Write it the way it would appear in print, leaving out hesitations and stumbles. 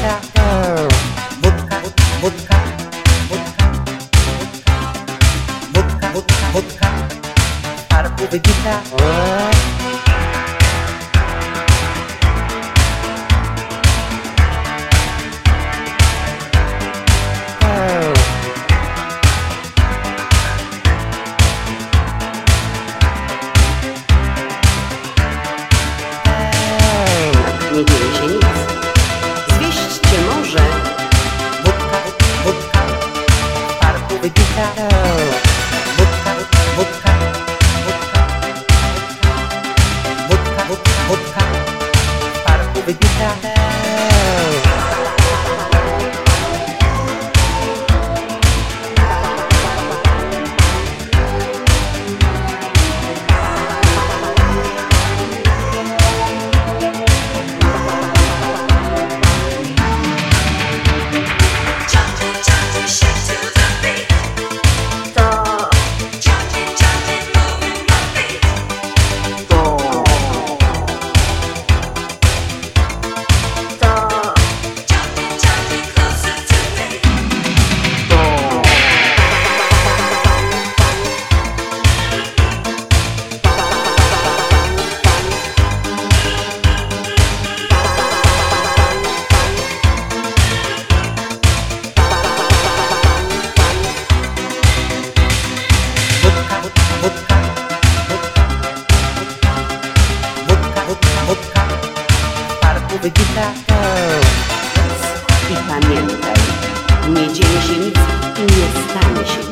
wybita. Wódka, wódka, wódka, wódka, wódka, w parku wybita. Nie dzieje się nic. Zwieście może. Wódka, wódka, w parku wybita. Wódka, wódka, wódka, wódka, wódka, w parku wybita. Wódka, w parku wybita. I pamiętaj, nie dzieje się nic i nie stanie się nic.